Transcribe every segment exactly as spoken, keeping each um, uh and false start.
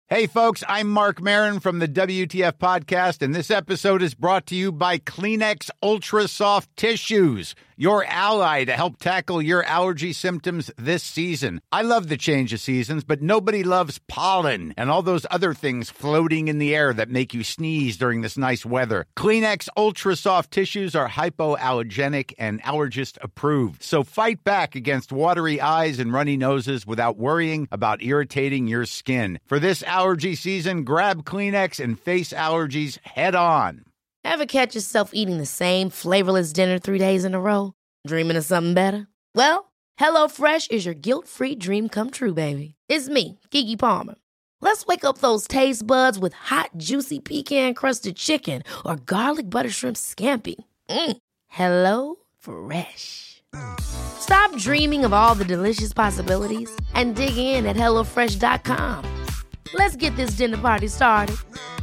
Hey, folks, I'm Mark Maron from the W T F Podcast, and this episode is brought to you by Kleenex Ultra Soft Tissues, your ally to help tackle your allergy symptoms this season. I love the change of seasons, but nobody loves pollen and all those other things floating in the air that make you sneeze during this nice weather. Kleenex Ultra Soft Tissues are hypoallergenic and allergist approved, so fight back against watery eyes and runny noses without worrying about irritating your skin. For this allergy season, grab Kleenex and face allergies head on. Ever catch yourself eating the same flavorless dinner three days in a row? Dreaming of something better? Well, HelloFresh is your guilt-free dream come true, baby. It's me, Keke Palmer. Let's wake up those taste buds with hot, juicy pecan-crusted chicken or garlic butter shrimp scampi. Mm. Hello Fresh. Stop dreaming of all the delicious possibilities and dig in at hello fresh dot com. Let's get this dinner party started.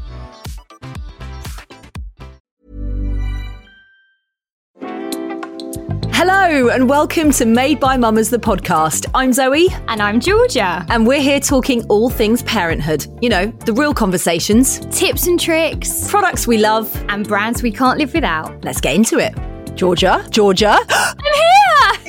Hello and welcome to Made by Mamas, the podcast. I'm Zoe. And I'm Georgia. And we're here talking all things parenthood. You know, the real conversations. Tips and tricks. Products we love. And brands we can't live without. Let's get into it. Georgia? Georgia? I'm here!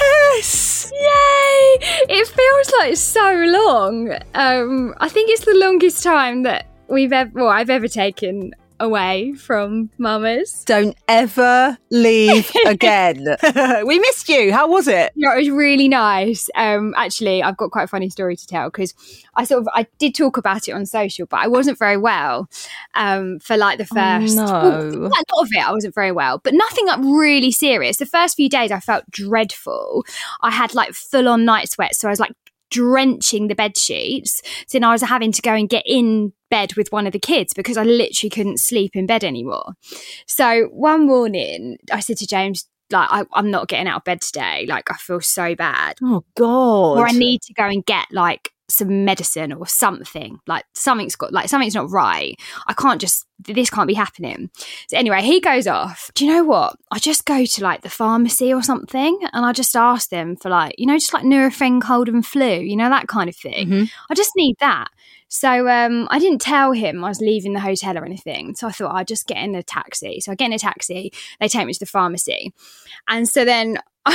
Yes! Yay! It feels like so long. Um, I think it's the longest time that we've ever, well, I've ever taken away from Mamas. Don't ever leave again. We missed you. How was it? Yeah, it was really nice. Um, actually, I've got quite a funny story to tell because I sort of I did talk about it on social, but I wasn't very well um, for like the first. Oh, no. Well, a lot of it, I wasn't very well, but nothing like really serious. The first few days, I felt dreadful. I had like full on night sweats, so I was like drenching the bed sheets. So then I was having to go and get in bed with one of the kids because I literally couldn't sleep in bed anymore. So one morning I said to James, like, I, I'm not getting out of bed today. Like, I feel so bad. Oh, God. Or I need to go and get like some medicine or something. Like something's got, like something's not right. I can't just, this can't be happening. So anyway, he goes off. Do you know what? I just go to like the pharmacy or something and I just ask them for like, you know, just like Nurofen, cold and flu, you know, that kind of thing. Mm-hmm. I just need that. So um, I didn't tell him I was leaving the hotel or anything. So I thought I'd just get in a taxi. So I get in a taxi. They take me to the pharmacy. And so then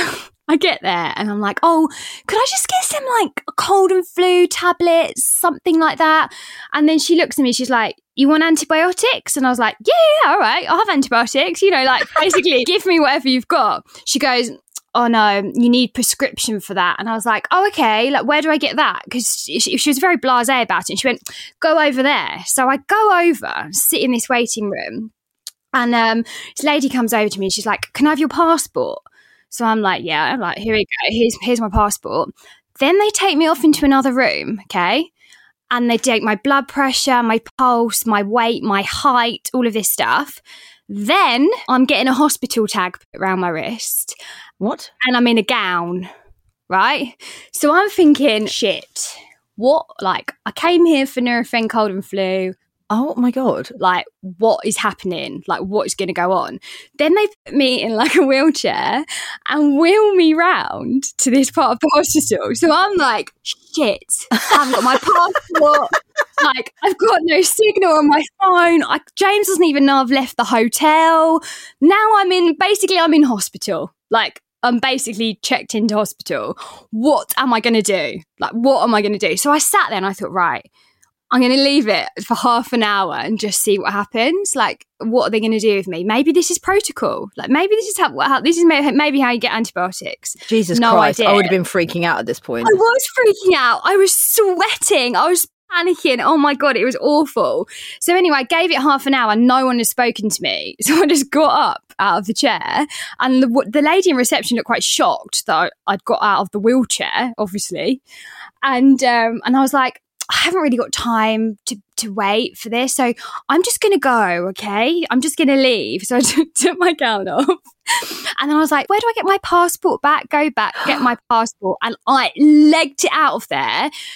I get there and I'm like, oh, could I just get some like cold and flu tablets, something like that? And then she looks at me, she's like, you want antibiotics? And I was like, yeah, yeah, all right, I'll have antibiotics. You know, like basically give me whatever you've got. She goes, oh no, you need prescription for that. And I was like, oh, okay, like where do I get that? Because she, she was very blasé about it. And she went, go over there. So I go over, sit in this waiting room. And um, this lady comes over to me and she's like, can I have your passport? So I'm like, yeah, I'm like, here we go. Here's, here's my passport. Then they take me off into another room, okay? And they take my blood pressure, my pulse, my weight, my height, all of this stuff. Then I'm getting a hospital tag put around my wrist. What? And I'm in a gown, right? So I'm thinking, shit, what? Like, I came here for Nurofen, cold and flu. Oh my God. Like, what is happening? Like, what is going to go on? Then they put me in like a wheelchair and wheel me round to this part of the hospital. So I'm like, shit, I haven't got my passport. Like, I've got no signal on my phone. I, James doesn't even know I've left the hotel. Now I'm in, basically I'm in hospital. Like, I'm basically checked into hospital. What am I going to do? Like, what am I going to do? So I sat there and I thought, right, I'm going to leave it for half an hour and just see what happens. Like, what are they going to do with me? Maybe this is protocol. Like, maybe this is how, how this is maybe how you get antibiotics. Jesus no Christ, idea. I would have been freaking out at this point. I was freaking out. I was sweating. I was panicking. Oh my God, it was awful. So anyway, I gave it half an hour. No one had spoken to me. So I just got up out of the chair and the, the lady in reception looked quite shocked that I'd got out of the wheelchair, obviously. And, um, and I was like, I haven't really got time to, to wait for this. So I'm just going to go, okay? I'm just going to leave. So I t- took my gown off. And then I was like, where do I get my passport back? Go back, get my passport. And I legged it out of there,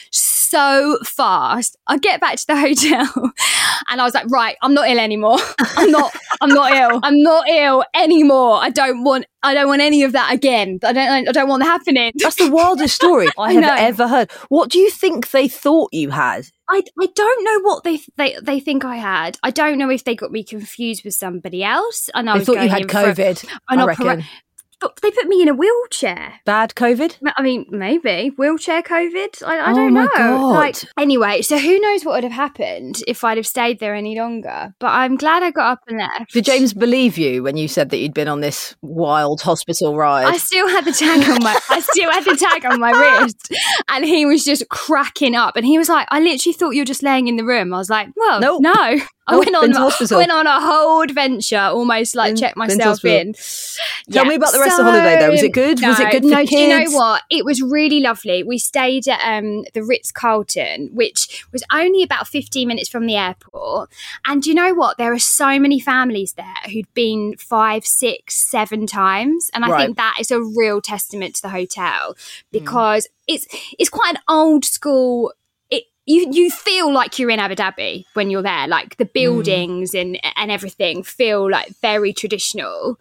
so fast. I get back to the hotel and I was like, right, I'm not ill anymore. I'm not, I'm not ill. I'm not ill anymore. I don't want, I don't want any of that again. I don't, I don't want that happening. That's the wildest story I have I ever heard. What do you think they thought you had? I, I don't know what they, they they think I had. I don't know if they got me confused with somebody else. And I They was thought going you had in for COVID, an I opera- reckon. But they put me in a wheelchair. Bad COVID? I mean, maybe wheelchair COVID. I, I Oh don't my know. God. Like, anyway, so who knows what would have happened if I'd have stayed there any longer? But I'm glad I got up and left. Did James believe you when you said that you'd been on this wild hospital ride? I still had the tag on my. I still had the tag on my wrist, and he was just cracking up. And he was like, "I literally thought you were just laying in the room." I was like, "Well, Nope. no." I Nope, went on. been to hospital. I went on a whole adventure, almost like Been- checked been to myself hospital. in. Tell me about the rest of the holiday, though. Was it good? No, Was it good for no, kids? do you know what? It was really lovely. We stayed at um, the Ritz-Carlton, which was only about fifteen minutes from the airport. And do you know what? There are so many families there who'd been five, six, seven times. And I Right. think that is a real testament to the hotel because mm. it's it's quite an old school. You you feel like you're in Abu Dhabi when you're there, like the buildings mm. and and everything feel like very traditional.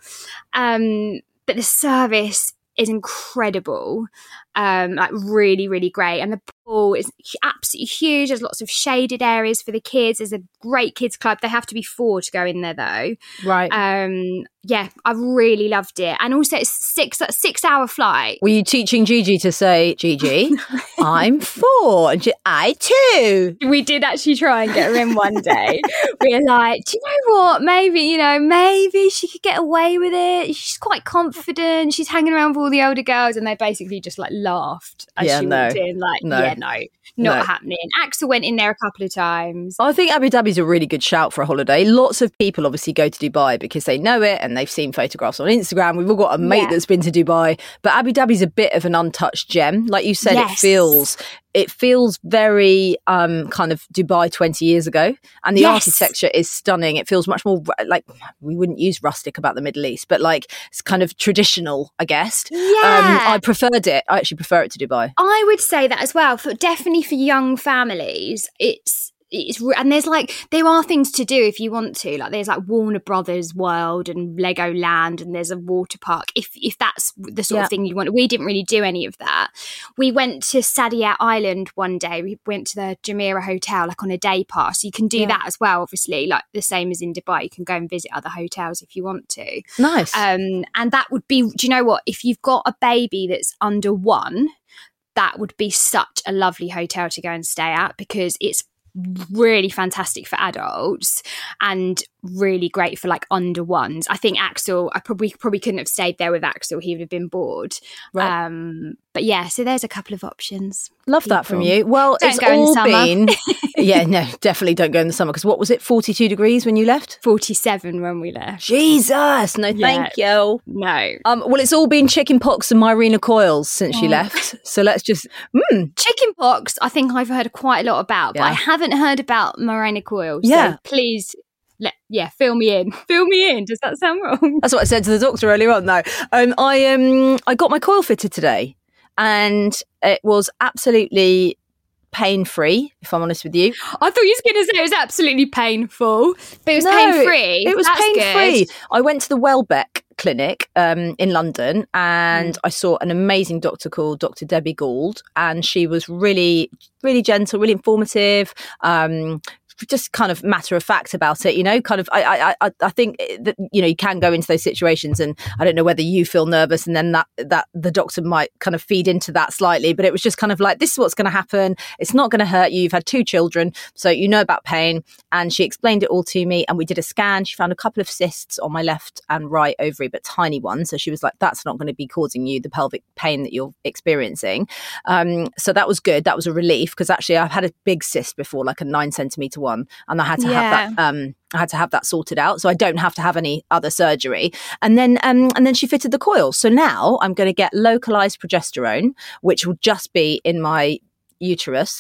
Um, but the service is incredible, um, like really, really great. And the pool is absolutely huge. There's lots of shaded areas for the kids. There's a great kids club. They have to be four to go in there though. Right. Um, yeah, I really loved it. And also it's six six hour flight. Were you teaching Gigi to say, Gigi, I'm four, and she, I too? We did actually try and get her in one day. We were like, do you know what? Maybe, you know, maybe she could get away with it. She's quite confident. She's hanging around with all the older girls, and they basically just like laughed as Yeah, she no. walked in. Like, No. yeah, no, not No. happening. Axel went in there a couple of times. I think Abu Dhabi's a really good shout for a holiday. Lots of people obviously go to Dubai because they know it and they've seen photographs on Instagram. We've all got a mate Yeah. that's been to Dubai, but Abu Dhabi's a bit of an untouched gem. Like you said, it Yes. feels it feels very um, kind of Dubai twenty years ago, and the Yes. architecture is stunning. It feels much more ru- like, we wouldn't use rustic about the Middle East, but like it's kind of traditional, I guess. Yeah. Um, I preferred it. I actually prefer it to Dubai. I would say that as well. For definitely for young families, it's it's re- and there's like there are things to do if you want to. Like there's like Warner Brothers World and Legoland, and there's a water park. If if that's the sort Yeah. of thing you want, we didn't really do any of that. We went to Sadia Island one day. We went to the Jumeirah Hotel like on a day pass. So you can do Yeah. that as well. Obviously, like the same as in Dubai, you can go and visit other hotels if you want to. Nice. Um, and that would be, do you know what? If you've got a baby that's under one, that would be such a lovely hotel to go and stay at because it's really fantastic for adults and really great for like under ones. I think Axel, I probably probably couldn't have stayed there with Axel. He would have been bored. Right. Um, but yeah, so there's a couple of options. Love that from people. you. Well, Don't it's go in the all summer. been. Yeah, no, definitely don't go in the summer because what was it, forty-two degrees when you left? forty-seven when we left. Jesus, no, Yeah. thank you. No. Um, well, it's all been chicken pox and Myrena coils since Oh. you left. So let's just. Mm, Chicken pox, I think I've heard quite a lot about, but Yeah. I haven't heard about Mirena coils. Yeah. So please, let, yeah, fill me in. Fill me in. Does that sound wrong? that's what I said to the doctor earlier on. No, um, I um, I got my coil fitted today, and it was absolutely pain free. If I'm honest with you, I thought you were going to say it was absolutely painful, but it was No, pain free. It was pain free. I went to the Welbeck Clinic um, in London, and Mm. I saw an amazing doctor called Doctor Debbie Gould, and she was really, really gentle, really informative. Um, just kind of matter of fact about it, you know, kind of, I, I, I, I think that, you know, you can go into those situations, and I don't know whether you feel nervous and then that, that the doctor might kind of feed into that slightly, but it was just kind of like, this is what's going to happen. It's not going to hurt you. You've had two children, so you know about pain. And she explained it all to me, and we did a scan. She found a couple of cysts on my left and right ovary, but tiny ones. So she was like, that's not going to be causing you the pelvic pain that you're experiencing. Um, so that was good. That was a relief, because actually I've had a big cyst before, like a nine centimeter one, and I had to Yeah. have that. Um, I had to have that sorted out, so I don't have to have any other surgery. And then, um, and then she fitted the coils. So now I'm going to get localized progesterone, which will just be in my uterus.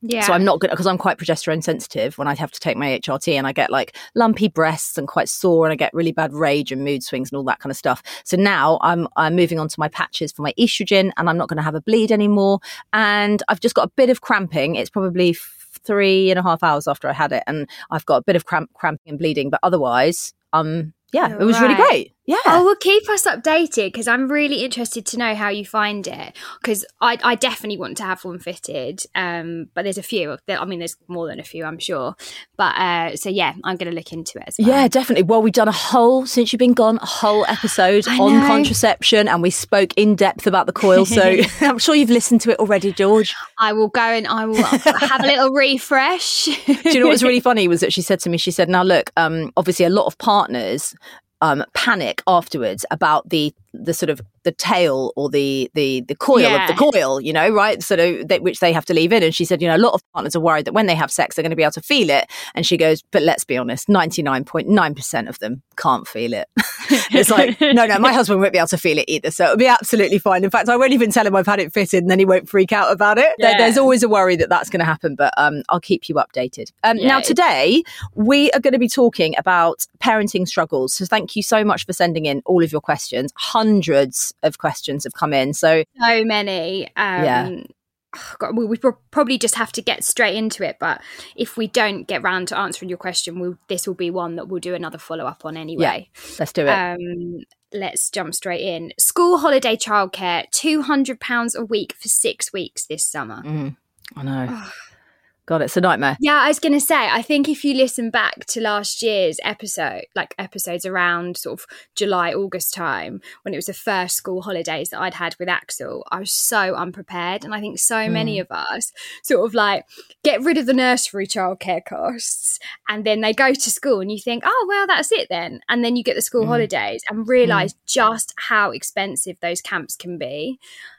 Yeah. So I'm not good because I'm quite progesterone sensitive when I have to take my H R T, and I get like lumpy breasts and quite sore, and I get really bad rage and mood swings and all that kind of stuff. So now I'm I'm moving on to my patches for my estrogen, and I'm not going to have a bleed anymore. And I've just got a bit of cramping. It's probably three and a half hours after I had it, and I've got a bit of cramp, cramping and bleeding. But otherwise, um, yeah, All it was right. really great. Yeah. Oh, well, keep us updated because I'm really interested to know how you find it. Because I, I definitely want to have one fitted. Um, but there's a few. I mean, there's more than a few, I'm sure. But uh, so yeah, I'm going to look into it as well. Yeah, definitely. Well, we've done a whole, since you've been gone, a whole episode I on know. contraception, and we spoke in depth about the coil. So I'm sure you've listened to it already, George. I will go and I will have a little refresh. Do you know what's really funny was that she said to me, she said, now look, um, obviously a lot of partners um, panic afterwards about the the sort of the tail or the the the coil Yeah. of the coil, you know, right? Sort of they, which they have to leave in. And she said, you know, a lot of partners are worried that when they have sex, they're going to be able to feel it. And she goes, but let's be honest, ninety-nine point nine percent of them can't feel it. It's like, no, no, my husband won't be able to feel it either. So it'll be absolutely fine. In fact, I won't even tell him I've had it fitted, and then he won't freak out about it. There- Yeah. There's always a worry that that's going to happen, but um, I'll keep you updated. Um, Yeah, now, it's- today, we are going to be talking about parenting struggles. So thank you so much for sending in all of your questions. Hundreds of questions have come in. So So many. Um, Yeah. oh God, we, we pro- probably just have to get straight into it. But if we don't get round to answering your question, we'll, this will be one that we'll do another follow up on anyway. let's do it. Um, let's jump straight in. School holiday childcare, two hundred pounds a week for six weeks this summer. Mm, I know. God, it's a nightmare. Yeah, I was going to say, I think if you listen back to last year's episode, like episodes around sort of July, August time, when it was the first school holidays that I'd had with Axel, I was so unprepared. And I think so many of us sort of like get rid of the nursery childcare costs, and then they go to school and you think, oh, well, that's it then. And then you get the school holidays and realise just how expensive those camps can be.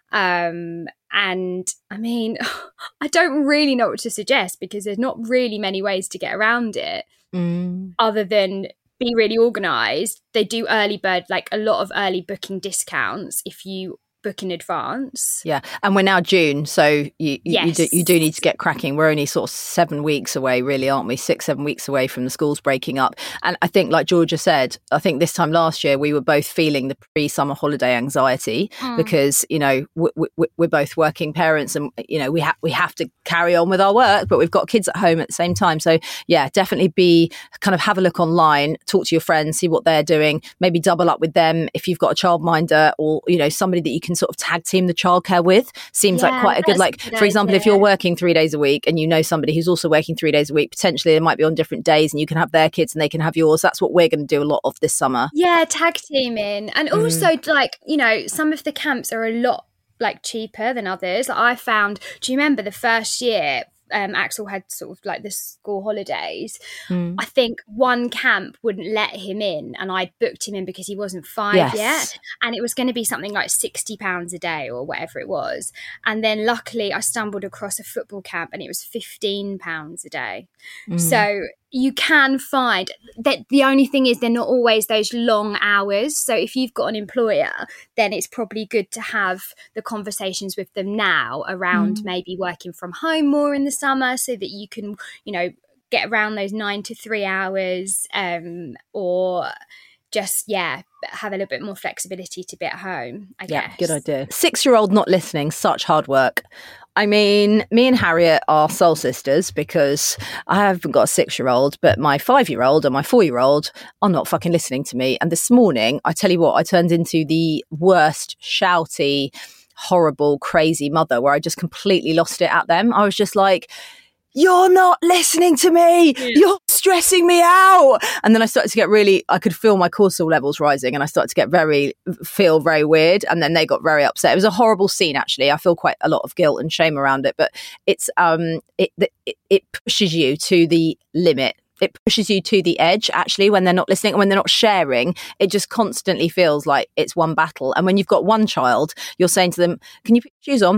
Um, and I mean, I don't really know what to suggest because there's not really many ways to get around it Mm. other than be really organised. They do early bird, like a lot of early booking discounts if you book in advance. Yeah, and we're now June, so you you, Yes. you, do, you do need to get cracking. We're only sort of seven weeks away, really, aren't we? Six, seven weeks away from the schools breaking up. And I think, like Georgia said, I think this time last year we were both feeling the pre-summer holiday anxiety because, you know, we, we, we're both working parents, and you know we have we have to carry on with our work, but we've got kids at home at the same time. So yeah, definitely be kind of have a look online, talk to your friends, see what they're doing, maybe double up with them if you've got a childminder or you know somebody that you can sort of tag team the childcare with. Seems like Yeah, quite a good, that's like a good for example, if idea. you're working three days a week and you know somebody who's also working three days a week, potentially they might be on different days and you can have their kids and they can have yours. That's what we're going to do a lot of this summer. Yeah, tag teaming. And also, like, you know, some of the camps are a lot like cheaper than others. Like, I found, do you remember the first year um, Axel had sort of like the school holidays? Mm. I think one camp wouldn't let him in, and I booked him in because he wasn't five Yes. yet, and it was going to be something like sixty pounds a day or whatever it was. And then luckily I stumbled across a football camp and it was fifteen pounds a day. Mm. So you can find that. The only thing is they're not always those long hours. So if you've got an employer, then it's probably good to have the conversations with them now around maybe working from home more in the summer so that you can, you know, get around those nine to three hours um, or just, yeah, have a little bit more flexibility to be at home, I Yeah, guess. good idea. Six-year-old not listening, such hard work. I mean, me and Harriet are soul sisters because I haven't got a six-year-old, but my five-year-old and my four-year-old are not fucking listening to me. And this morning, I tell you what, I turned into the worst, shouty, horrible, crazy mother where I just completely lost it at them. I was just like, you're not listening to me. You're stressing me out. And then I started to get really, I could feel my cortisol levels rising and I started to get very, feel very weird. And then they got very upset. It was a horrible scene, actually. I feel quite a lot of guilt and shame around it, but it's, um, it, it, it pushes you to the limit. It pushes you to the edge, actually, when they're not listening and when they're not sharing. It just constantly feels like it's one battle. And when you've got one child, you're saying to them, can you put your shoes on?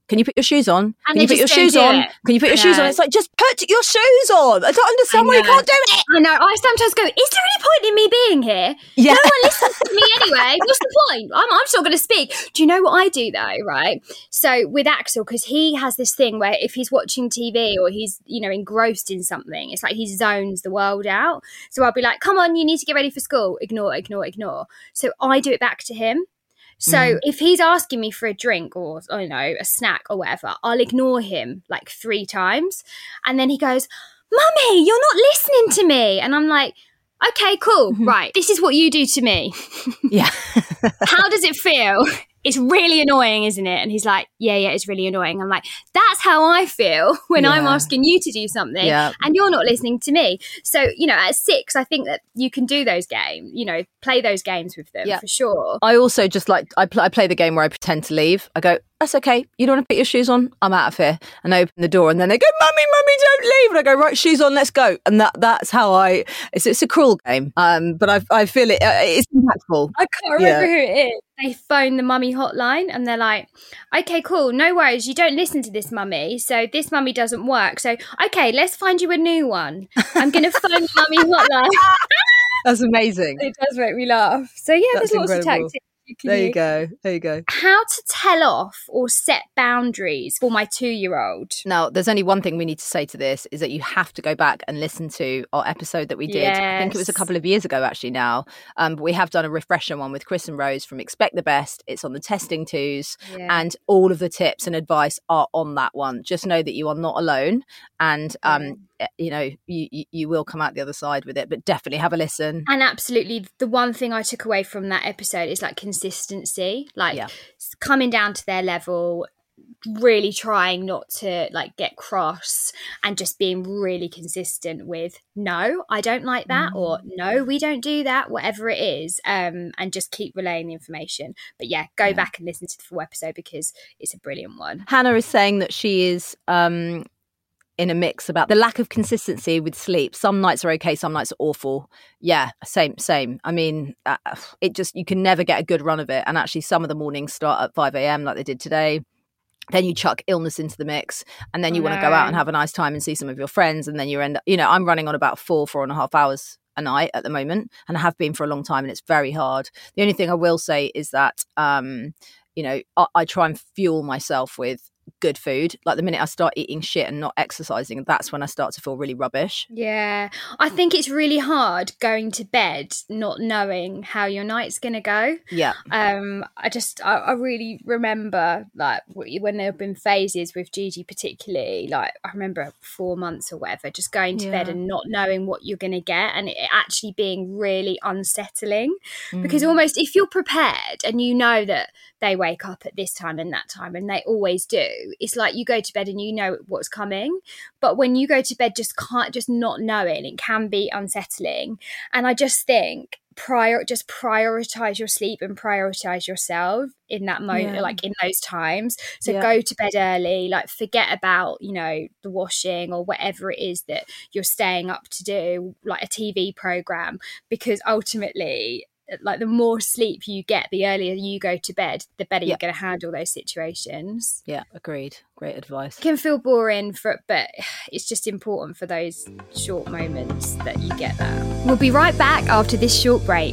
Can you put your shoes on? And Can you they put your just don't shoes do on? it. Can you put your I shoes on? know. It's like, just put your shoes on. I don't understand why you know. can't do it. I know. I sometimes go, is there any point in me being here? Yeah. No one listens to me anyway. What's the point? I'm, I'm still going to speak. Do you know what I do though, right? So with Axel, because he has this thing where if he's watching T V or he's, you know, engrossed in something, it's like he zones the world out. So I'll be like, come on, you need to get ready for school. Ignore, ignore, ignore. So I do it back to him. So mm. if he's asking me for a drink or, I don't know, a snack or whatever, I'll ignore him like three times. And then he goes, Mummy, you're not listening to me. And I'm like, okay, cool. Mm-hmm. Right. This is what you do to me. Yeah. How does it feel? It's really annoying, isn't it? And he's like, yeah, yeah, it's really annoying. I'm like, that's how I feel when yeah. I'm asking you to do something yeah. and you're not listening to me. So, you know, at six, I think that you can do those games, you know, play those games with them yeah. for sure. I also just like, I, pl- I play the game where I pretend to leave. I go, that's okay. You don't want to put your shoes on? I'm out of here. And I open the door and then they go, Mummy, Mummy, don't leave. And I go, right, shoes on, let's go. And that that's how I, it's, it's a cruel game. Um, but I I feel it, uh, it's impactful. I can't remember yeah. who it is. They phone the mummy hotline and they're like, okay, cool, no worries. You don't listen to this mummy. So this mummy doesn't work. So, okay, let's find you a new one. I'm going to phone the mummy hotline. That's amazing. It does make me laugh. So yeah, that's there's lots incredible. Of tactics. You there you go. There you go. How to tell off or set boundaries for my two-year-old. Now, there's only one thing we need to say to this is that you have to go back and listen to our episode that we did. Yes. I think it was a couple of years ago actually now. Um, but we have done a refresher one with Chris and Rose from Expect the Best. It's on the testing twos yeah. and all of the tips and advice are on that one. Just know that you are not alone and um, yeah. you know, you, you, you will come out the other side with it, but definitely have a listen. And absolutely, the one thing I took away from that episode is like consistency, like yeah. coming down to their level, really trying not to like get cross and just being really consistent with no, I don't like that mm. or no, we don't do that, whatever it is, um, and just keep relaying the information. But yeah, go yeah. back and listen to the full episode because it's a brilliant one. Hannah is saying that she is um in a mix about the lack of consistency with sleep. Some nights are okay, some nights are awful. Yeah, same, same. I mean, uh, it just, you can never get a good run of it. And actually some of the mornings start at five a.m. like they did today. Then you chuck illness into the mix and then you want to go out and have a nice time and see some of your friends. And then you end up, you know, I'm running on about four, four and a half hours a night at the moment and I have been for a long time and it's very hard. The only thing I will say is that, um, you know, I, I try and fuel myself with good food. Like the minute I start eating shit and not exercising, that's when I start to feel really rubbish. Yeah, I think it's really hard going to bed not knowing how your night's gonna go. Yeah. Um, I just I, I really remember like when there have been phases with Gigi particularly. Like I remember four months or whatever, just going to yeah. bed and not knowing what you're gonna get, and it actually being really unsettling. Mm. Because almost if you're prepared and you know that they wake up at this time and that time, and they always do. It's like you go to bed and you know what's coming, but when you go to bed just can't just not knowing, it can be unsettling. And I just think prior just prioritize your sleep and prioritize yourself in that moment, yeah. like in those times. So yeah. go to bed early, like forget about, you know, the washing or whatever it is that you're staying up to do, like a T V program, because ultimately like the more sleep you get, the earlier you go to bed, the better yeah. you're going to handle those situations. Yeah, agreed. Great advice. It can feel boring, for, but it's just important for those short moments that you get that. We'll be right back after this short break.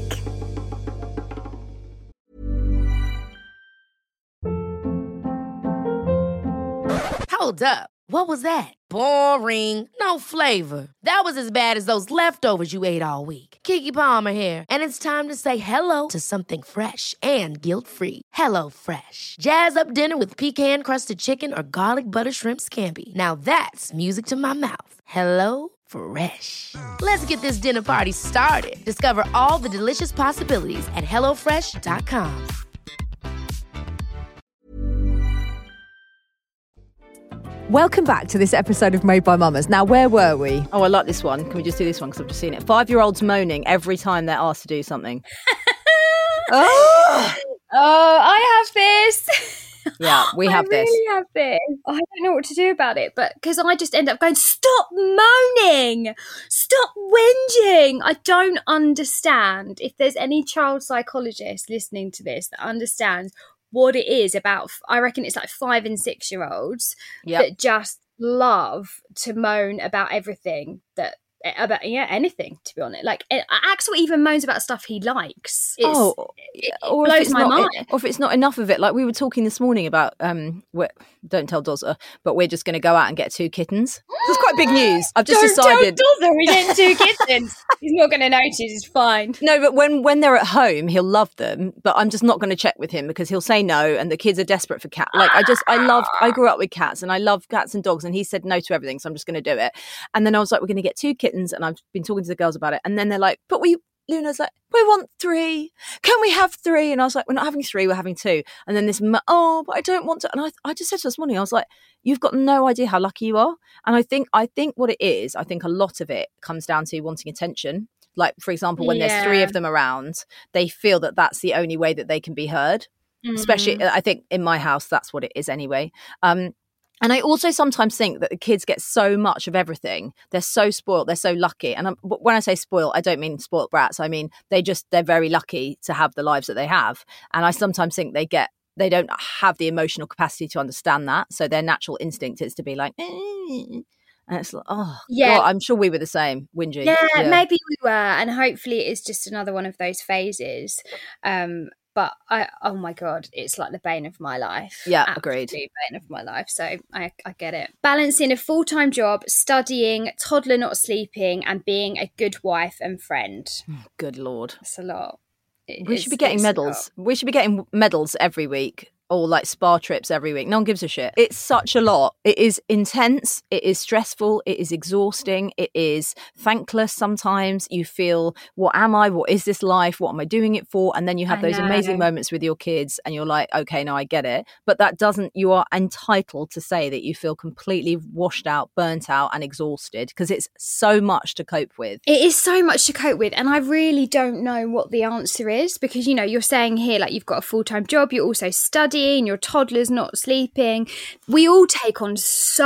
Hold up. What was that? Boring. No flavor. That was as bad as those leftovers you ate all week. Keke Palmer here. And it's time to say hello to something fresh and guilt-free. Hello Fresh. Jazz up dinner with pecan-crusted chicken or garlic butter shrimp scampi. Now that's music to my mouth. Hello Fresh. Let's get this dinner party started. Discover all the delicious possibilities at hello fresh dot com. Welcome back to this episode of Made by Mamas. Now, where were we? Oh, I like this one. Can we just do this one because I've just seen it? Five-year-olds moaning every time they're asked to do something. oh! oh, I have this. Yeah, we have I this. I really have this. I don't know what to do about it, but because I just end up going, stop moaning, stop whinging. I don't understand. If there's any child psychologist listening to this that understands what it is about, I reckon it's like five and six year olds Yep. that just love to moan about everything that about yeah anything, to be honest. Like Axel even moans about stuff he likes. It's, oh it, it or blows if it's my not, mind. or if it's not enough of it, like we were talking this morning about um we're, don't tell Dozza, but we're just going to go out and get two kittens. That's quite big news. I've just Don't decided tell Dozza we didn't do kittens. He's not going to notice. It's fine. no, but when when they're at home he'll love them, but I'm just not going to check with him because he'll say no, and the kids are desperate for cat. Like I just I love I grew up with cats and I love cats and dogs, and he said no to everything, so I'm just going to do it. And then I was like, we're going to get two kittens, and I've been talking to the girls about it, and then they're like, but we Luna's like, we want three, can we have three? And I was like, we're not having three, we're having two. And then this oh but I don't want to, and I, I just said to her this morning, I was like, you've got no idea how lucky you are. And I think I think what it is, I think a lot of it comes down to wanting attention. Like, for example, when Yeah. there's three of them around, they feel that that's the only way that they can be heard. Mhm. Especially, I think in my house, that's what it is anyway. Um, and I also sometimes think that the kids get so much of everything. They're so spoiled. They're so lucky. And I'm, when I say spoiled, I don't mean spoiled brats. I mean, they just, they're very lucky to have the lives that they have. And I sometimes think they get, they don't have the emotional capacity to understand that. So their natural instinct is to be like, eh. And it's like, oh, Yeah. God, I'm sure we were the same, Whingy. Yeah, maybe we were, and hopefully it's just another one of those phases. Um, but I, oh my God, it's like the bane of my life. Yeah, Absolute agreed. bane of my life. So I, I get it. Balancing a full time job, studying, toddler not sleeping, and being a good wife and friend. Good Lord. That's a lot. It We is- should be getting it's a medals. We should be getting medals every week, or like spa trips every week. No one gives a shit. It's such a lot. It is intense. It is stressful. It is exhausting. It is thankless. Sometimes you feel, what am I? What is this life? What am I doing it for? And then you have I those know. amazing moments with your kids and you're like, okay, no, I get it. But that doesn't, you are entitled to say that you feel completely washed out, burnt out and exhausted, because it's so much to cope with. It is so much to cope with, and I really don't know what the answer is, because, you know, you're saying here, like, you've got a full-time job, you're also studying, your toddler's not sleeping. We all take on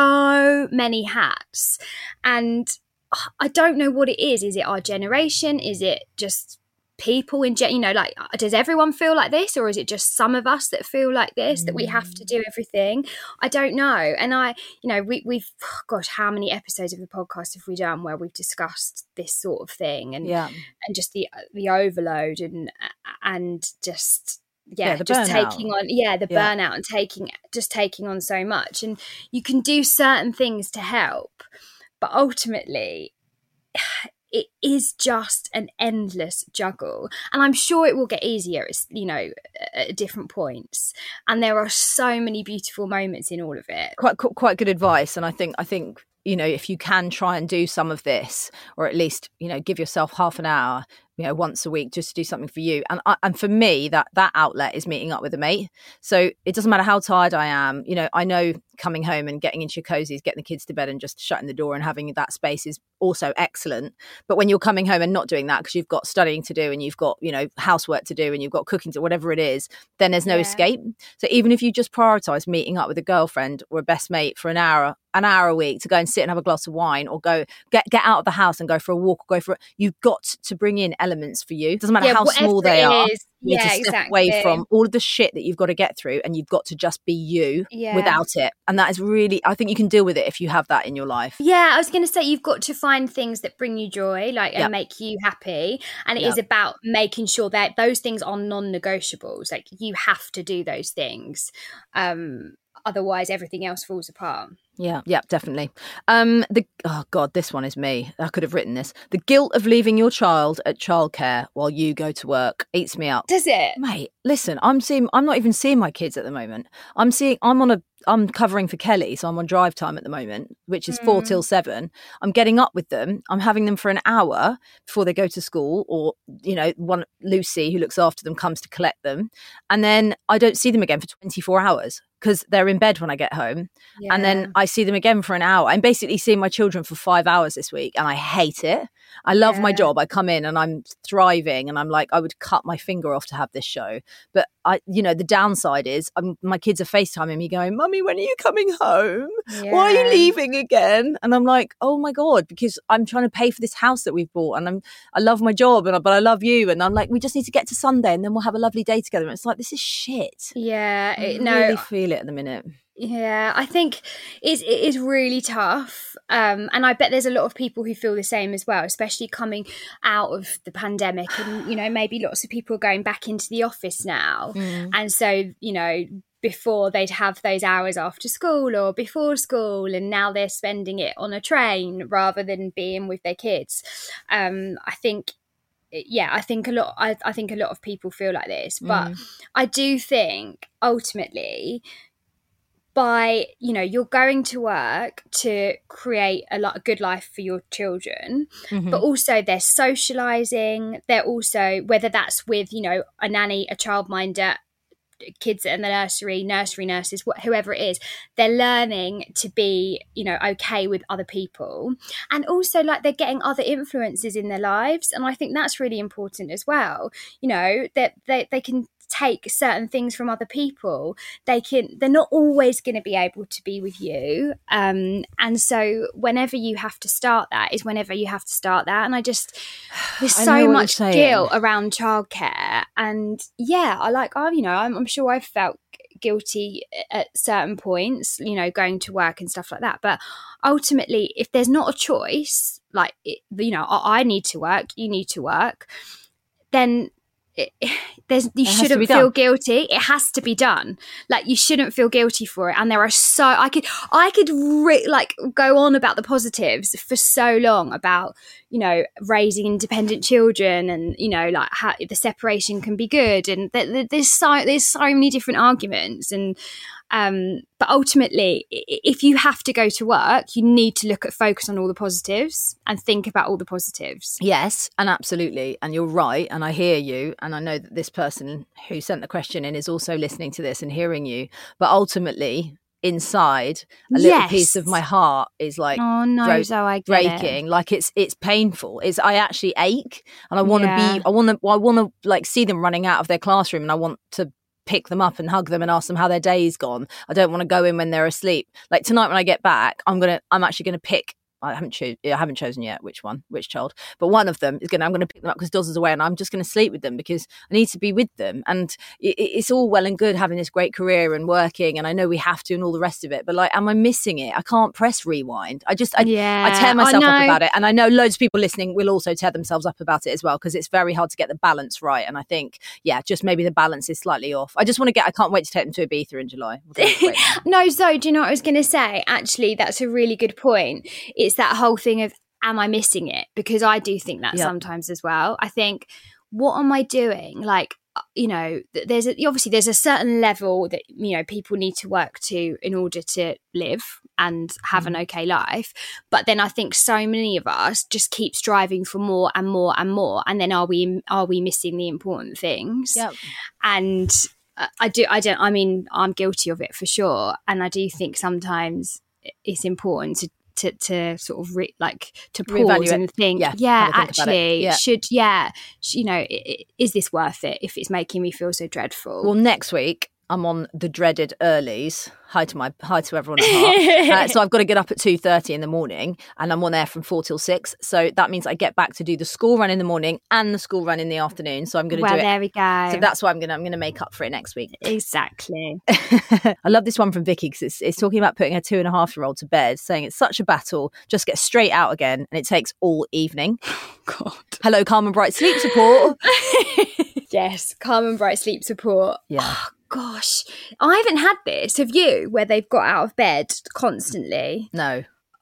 so many hats, and I don't know what it is. Is it our generation? Is it just people in gen- you know, like, does everyone feel like this, or is it just some of us that feel like this, that we have to do everything? I don't know. And I, you know, we, we've, gosh, how many episodes of the podcast have we done where we've discussed this sort of thing, and Yeah. and just the the overload and and just yeah, Yeah, the just burnout. taking on yeah the Yeah. burnout and taking just taking on so much. And you can do certain things to help, but ultimately it is just an endless juggle, and I'm sure it will get easier, you know, at different points, and there are so many beautiful moments in all of it. Quite quite good advice. And I think I think you know, if you can try and do some of this, or at least, you know, give yourself half an hour, you know, once a week, just to do something for you. And I, and for me, that that outlet is meeting up with a mate. So it doesn't matter how tired I am. You know, I know coming home and getting into your cozies, getting the kids to bed and just shutting the door and having that space is also excellent. But when you're coming home and not doing that because you've got studying to do and you've got, you know, housework to do and you've got cooking to, whatever it is, then there's no Yeah. escape. So even if you just prioritize meeting up with a girlfriend or a best mate for an hour, an hour a week to go and sit and have a glass of wine, or go get get out of the house and go for a walk, or go for, you've got to bring in elements for you. It doesn't matter Yeah, how small whatever they it are. is. You need Yeah, to step exactly. away from all of the shit that you've got to get through, and you've got to just be you Yeah. without it. And that is really, I think you can deal with it if you have that in your life. Yeah, I was going to say, you've got to find things that bring you joy, like, Yep. and make you happy. And it Yep. is about making sure that those things are non-negotiables. Like, you have to do those things. Um, otherwise, everything else falls apart. Yeah, yeah, definitely. Um, the oh god, this one is me. I could have written this. The guilt of leaving your child at childcare while you go to work eats me up. Does it? Mate, listen, I'm seeing I'm not even seeing my kids at the moment. I'm seeing I'm on a I'm covering for Kelly, so I'm on drive time at the moment, which is four Mm. till seven. I'm getting up with them. I'm having them for an hour before they go to school, or, you know, one Lucy who looks after them comes to collect them, and then I don't see them again for twenty-four hours. because they're in bed when I get home. Yeah. And then I see them again for an hour. I'm basically seeing my children for five hours this week and I hate it. I love Yeah. my job. I come in and I'm thriving and I'm like, I would cut my finger off to have this show. But I, you know, the downside is I'm, my kids are FaceTiming me going, Mummy, when are you coming home? Yeah. Why are you leaving again? And I'm like, oh my God, because I'm trying to pay for this house that we've bought and I'm, I love my job, and I, but I love you. And I'm like, we just need to get to Sunday and then we'll have a lovely day together. And it's like, this is shit. Yeah, I it, really no, feel it at the minute. yeah, I think it's, it is really tough. Um, and I bet there's a lot of people who feel the same as well, especially coming out of the pandemic. And, you know, maybe lots of people are going back into the office now. Mm. And so, you know, before they'd have those hours after school or before school, and now they're spending it on a train rather than being with their kids. Um, I think yeah, I think a lot. I, I think a lot of people feel like this, but Mm. I do think ultimately, by you know, you're going to work to create a lot a good life for your children, Mhm. but also they're socializing. They're also, whether that's with you know a nanny, a childminder, kids in the nursery, nursery nurses, wh- whoever it is, they're learning to be, you know, okay with other people. And also like they're getting other influences in their lives. And I think that's really important as well. You know, that they, they can take certain things from other people. They can, they're not always going to be able to be with you. Um, and so whenever you have to start that is whenever you have to start that. And I just, there's I know so what you're much saying. guilt around childcare. And yeah, I like, I, you know, I'm, I'm sure I've felt guilty at certain points, you know, going to work and stuff like that. But ultimately, if there's not a choice, like, it, you know, I, I need to work, you need to work, then it, there's you It has to shouldn't be feel done. guilty. It has to be done. Like you shouldn't feel guilty for it. And there are so I could I could re- like go on about the positives for so long about you know raising independent children and you know like how the separation can be good and th- th- there's so there's so many different arguments and um but ultimately i- if you have to go to work you need to look at focus on all the positives and think about all the positives. Yes, and absolutely. And you're right. And I hear you. And I know that this person who sent the question in is also listening to this and hearing you. But ultimately, inside, a little Yes. piece of my heart is like Oh no, bro- so I get breaking. it. Like it's it's painful. It's I actually ache and I want to Yeah. be, I want to, I want to like see them running out of their classroom and I want to pick them up and hug them and ask them how their day's gone. I don't want to go in when they're asleep. Like tonight when I get back, I'm going to, I'm actually going to pick I haven't cho- I haven't chosen yet which one, which child, but one of them is going to, I'm going to pick them up because Doz is away and I'm just going to sleep with them because I need to be with them. And it, it's all well and good having this great career and working. And I know we have to and all the rest of it, but like, am I missing it? I can't press rewind. I just, I, Yeah, I tear myself I up know. about it. And I know loads of people listening will also tear themselves up about it as well because it's very hard to get the balance right. And I think, yeah, just maybe the balance is slightly off. I just want to get, I can't wait to take them to Ibiza in July. We'll do it quick. No, Zoe, do you know what I was going to say? Actually, that's a really good point. It's that whole thing of, am I missing it? Because I do think that Yeah. sometimes as well. I think, what am I doing? Like, uh, you know, th- there's a, obviously there's a certain level that, you know, people need to work to in order to live and have an okay life. But then I think so many of us just keep striving for more and more and more. And then are we, are we missing the important things? Yep. And uh, I do, I don't, I mean, I'm guilty of it for sure. And I do think sometimes it's important to, to, to sort of re, like to pause Reevaluate. and think, Yeah, yeah, have a think about it. actually, Yeah. should, yeah, sh- you know, i- i- is this worth it if it's making me feel so dreadful? Well, next week I'm on the dreaded earlies. Hi to my hi to everyone at heart. uh, so I've got to get up at two thirty in the morning, and I'm on air from four till six. So that means I get back to do the school run in the morning and the school run in the afternoon. So I'm going to well, do it. there we go. So that's why I'm going to I'm going to make up for it next week. Exactly. I love this one from Vicky because it's, it's talking about putting her two and a half year old to bed, saying it's such a battle. Just get straight out again, and it takes all evening. God. Hello, calm and bright sleep support. Yes, calm and bright sleep support. Yeah. Oh, gosh, I haven't had this. Have you? Where they've got out of bed constantly? No.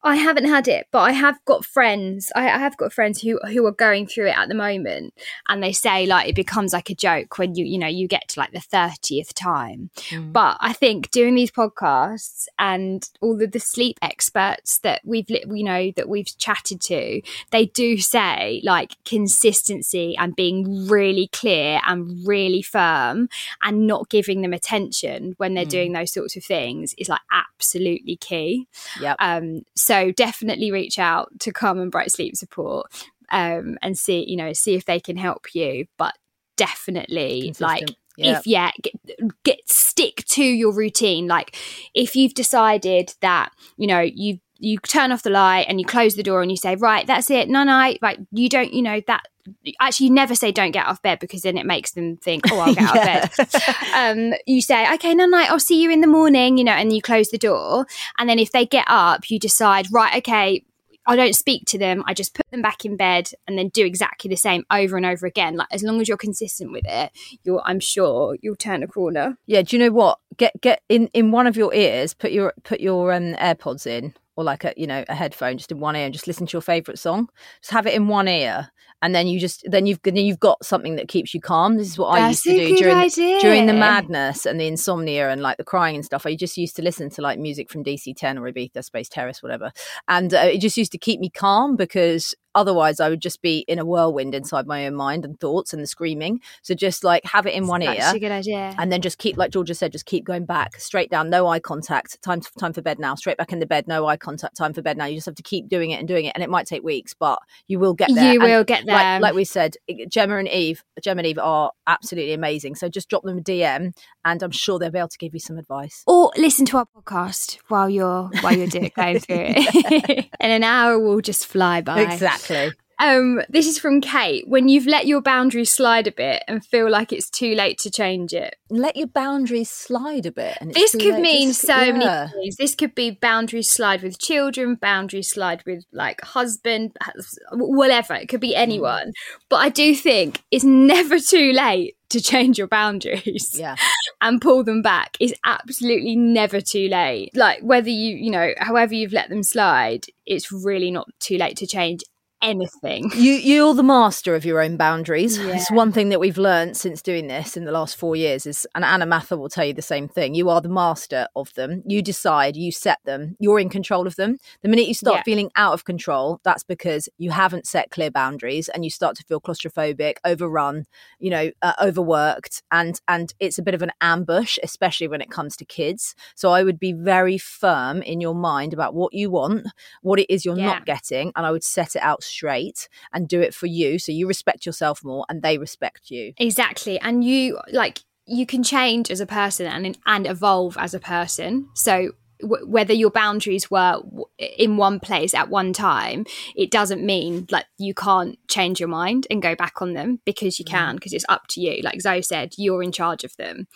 I haven't had it, but I have got friends. I, I have got friends who who are going through it at the moment, and they say like it becomes like a joke when you you know you get to like the thirtieth time. Mm. But I think doing these podcasts and all of the sleep experts that we've you know that we've chatted to, they do say like consistency and being really clear and really firm and not giving them attention when they're mm. doing those sorts of things is like absolutely key. Yep. Um. So. So definitely reach out to Calm and Bright Sleep Support um, and see, you know, see if they can help you. But definitely, Consistent. like, Yep. if yeah, get, get stick to your routine. Like, if you've decided that, you know, you you turn off the light and you close the door and you say, right, that's it, no, no, right, you don't, you know, that. Actually, you never say don't get out of bed because then it makes them think, oh, I'll get out yeah. of bed. Um, you say, okay, no, no, I'll see you in the morning, you know, and you close the door. And then if they get up, you decide, right, okay, I don't speak to them. I just put them back in bed and then do exactly the same over and over again. Like, as long as you're consistent with it, you're, I'm sure you'll turn a corner. Yeah. Do you know what? Get get in, in one of your ears, put your put your um, AirPods in, or like a you know a headphone just in one ear, and just listen to your favourite song. Just have it in one ear. And then you just then you've then you've got something that keeps you calm. This is what That's I used to do during idea. during the madness and the insomnia and like the crying and stuff. I just used to listen to like music from D C ten or Ibiza, Space Terrace, whatever, and uh, it just used to keep me calm because otherwise I would just be in a whirlwind inside my own mind and thoughts and the screaming. So just like have it in one That's ear. a good idea. And then just keep, like Georgia said, just keep going back straight down, no eye contact, time time for bed now, straight back in the bed, no eye contact, time for bed now. You just have to keep doing it and doing it, and it might take weeks, but you will get there. You will and get there. Like, like we said, Gemma and Eve, Gemma and Eve are absolutely amazing. So just drop them a D M, and I'm sure they'll be able to give you some advice. Or listen to our podcast while you're while you're doing going through it, and an hour will just fly by. Exactly. Um, this is from Kate. When you've let your boundaries slide a bit and feel like it's too late to change it. Let your boundaries slide a bit. And it's this too could late mean to, so yeah. many things. This could be boundaries slide with children, boundaries slide with like husband, whatever. It could be anyone. Mm. But I do think it's never too late to change your boundaries. Yeah. And pull them back is absolutely never too late. Like whether you, you know, however you've let them slide, it's really not too late to change anything. You, you're the master of your own boundaries. Yeah. It's one thing that we've learned since doing this in the last four years is, and Anna Mather will tell you the same thing, you are the master of them. You decide, you set them, you're in control of them. The minute you start Yeah. feeling out of control, that's because you haven't set clear boundaries and you start to feel claustrophobic, overrun, you know, uh, overworked, and and it's a bit of an ambush, especially when it comes to kids. So I would be very firm in your mind about what you want, what it is you're Yeah. not getting, and I would set it out straight and do it for you, so you respect yourself more and they respect you. Exactly. And you like you can change as a person and and evolve as a person. So w- whether your boundaries were w- in one place at one time, it doesn't mean like you can't change your mind and go back on them, because you can, because it's up to you. Like Zoe said, you're in charge of them.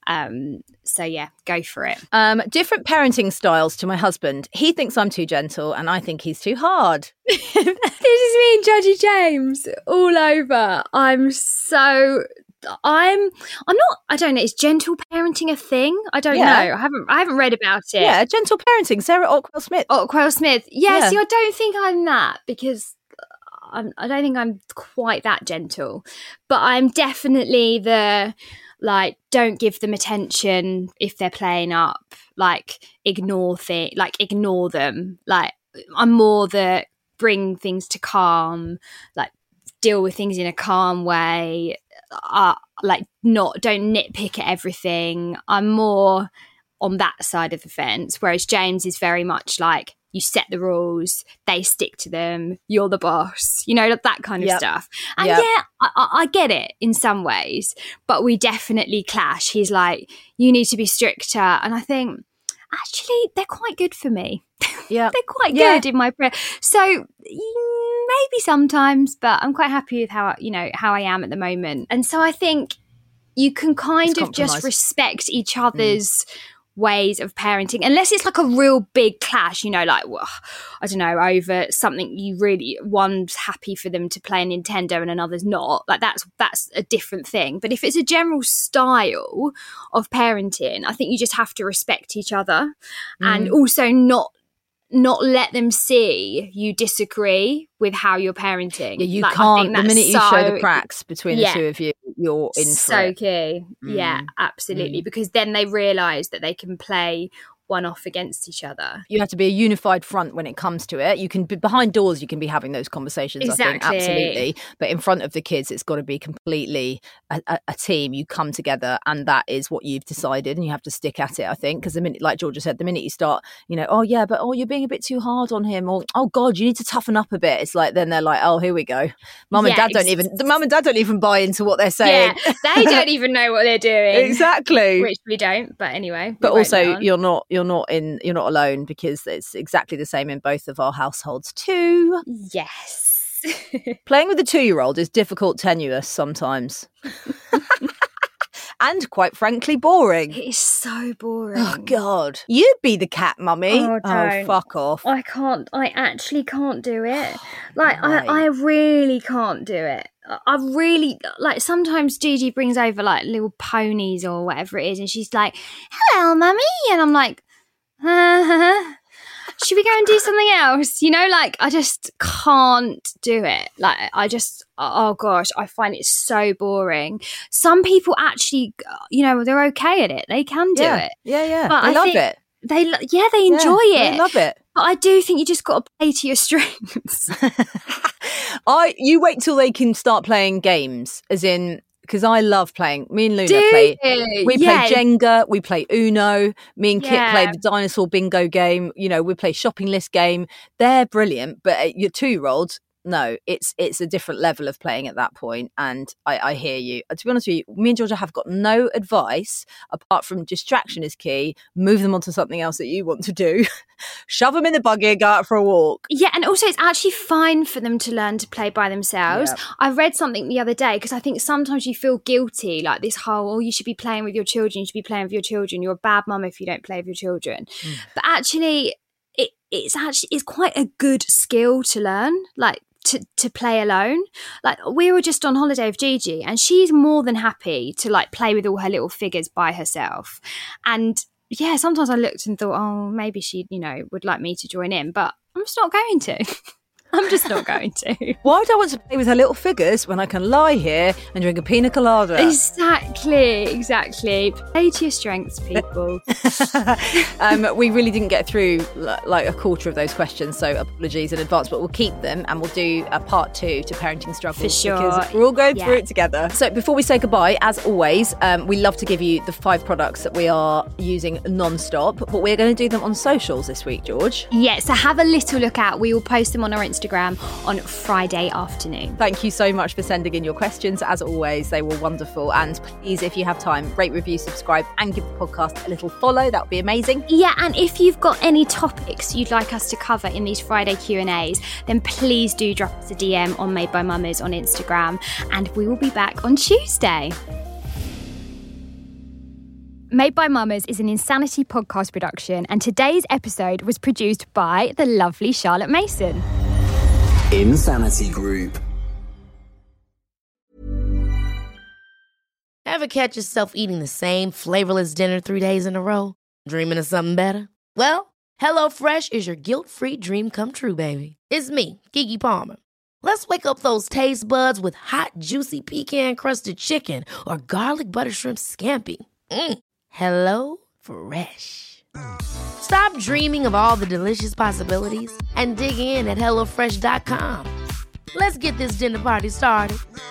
Um, so yeah, go for it. Um, different parenting styles to my husband. He thinks I'm too gentle and I think he's too hard. This is me and Judgy James all over. I'm so I'm I'm not I don't know, is gentle parenting a thing? I don't Yeah. know. I haven't I haven't read about it. Yeah, gentle parenting. Sarah Ockwell Smith. Ockwell Smith. Yeah, Yeah. see, I don't think I'm that, because I'm, I don't think I'm quite that gentle. But I'm definitely the, like, don't give them attention if they're playing up. Like, ignore thing, like ignore them. Like, I'm more the bring things to calm, like deal with things in a calm way. Uh, like, not don't nitpick at everything. I'm more on that side of the fence, whereas James is very much like, you set the rules, they stick to them, you're the boss, you know, that kind of Yep. stuff. And Yep. yeah, I, I I get it in some ways, but we definitely clash. He's like, you need to be stricter. And I think, actually, they're quite good for me. Yeah. They're quite Yeah. good in my prayer. So mm, maybe sometimes, but I'm quite happy with how, you know, how I am at the moment. And so I think you can kind It's of just compromise. respect each other's ways of parenting, unless it's like a real big clash, you know, like, well, I don't know, over something you really, one's happy for them to play a Nintendo and another's not, like that's that's a different thing. But if it's a general style of parenting, I think you just have to respect each other and also not not let them see you disagree with how you're parenting. Yeah, you like, can't. The minute you so, show the cracks between yeah, the two of you, you're in for so it. key. Mm. Yeah, absolutely. Mm. Because then they realise that they can play one off against each other. You have to be a unified front when it comes to it. You can be behind doors, you can be having those conversations, exactly. I think, absolutely. But in front of the kids, it's got to be completely a, a, a team. You come together and that is what you've decided and you have to stick at it, I think. Because the minute, like Georgia said, the minute you start, you know, oh yeah, but oh, you're being a bit too hard on him, or oh God, you need to toughen up a bit. It's like, then they're like, oh, here we go. Mum yeah, and dad don't ex- even, the mum and dad don't even buy into what they're saying. Yeah, they don't even know what they're doing. Exactly. Which we don't, but anyway. But also you're not, you're not in, you're not alone, because it's exactly the same in both of our households too. Yes. Playing with a two-year-old is difficult, tenuous sometimes. And quite frankly boring. It is so boring. Oh God. You'd be the cat, mummy. Oh, oh fuck off. I can't, I actually can't do it. Like, I, I really can't do it. I really, like, sometimes Gigi brings over like little ponies or whatever it is, and she's like, hello, mummy. And I'm like, uh-huh. Should we go and do something else? You know, like, I just can't do it. Like, I just, oh gosh, I find it so boring. Some people actually, you know, they're okay at it. They can do yeah. it. Yeah, yeah. But they I love think it. They, yeah, they enjoy yeah, it. They love it. But I do think you just got to play to your strengths. I, you wait till they can start playing games, as in, because I love playing. Me and Luna Do play. you? We yeah. play Jenga. We play Uno. Me and Kit yeah. play the dinosaur bingo game. You know, we play shopping list game. They're brilliant. But uh, your two-year-olds, no, it's it's a different level of playing at that point. And I, I hear you. Uh, to be honest with you, me and Georgia have got no advice apart from distraction is key. Move them onto something else that you want to do. Shove them in the buggy and go out for a walk. Yeah, and also it's actually fine for them to learn to play by themselves. Yep. I read something the other day, because I think sometimes you feel guilty, like this whole, oh, you should be playing with your children, you should be playing with your children, you're a bad mum if you don't play with your children. Mm. But actually, it, it's actually it's quite a good skill to learn, like to, to play alone. Like, we were just on holiday with Gigi, and she's more than happy to like play with all her little figures by herself. And yeah, sometimes I looked and thought, oh, maybe she, you know, would like me to join in, but I'm just not going to. I'm just not going to. Why would I want to play with her little figures when I can lie here and drink a pina colada? Exactly, exactly. Play to your strengths, people. um, we really didn't get through like a quarter of those questions, so apologies in advance, but we'll keep them and we'll do a part two to parenting struggles. For sure. Because we're all going yeah. through it together. So before we say goodbye, as always, um, we love to give you the five products that we are using non-stop, but we're going to do them on socials this week, George. Yeah, so have a little look out. We will post them on our Instagram Instagram on Friday afternoon. Thank you so much for sending in your questions. As always, they were wonderful. And please, if you have time, rate, review, subscribe, and give the podcast a little follow. That would be amazing. Yeah, and if you've got any topics you'd like us to cover in these Friday Q and A's, then please do drop us a D M on Made by Mamas on Instagram, and we will be back on Tuesday. Made by Mamas is an Insanity podcast production, and today's episode was produced by the lovely Charlotte Mason. Insanity Group. Ever catch yourself eating the same flavorless dinner three days in a row? Dreaming of something better? Well, HelloFresh is your guilt-free dream come true, baby. It's me, Keke Palmer. Let's wake up those taste buds with hot, juicy pecan-crusted chicken or garlic butter shrimp scampi. Mm. Hello Fresh. Stop dreaming of all the delicious possibilities and dig in at hello fresh dot com. Let's get this dinner party started.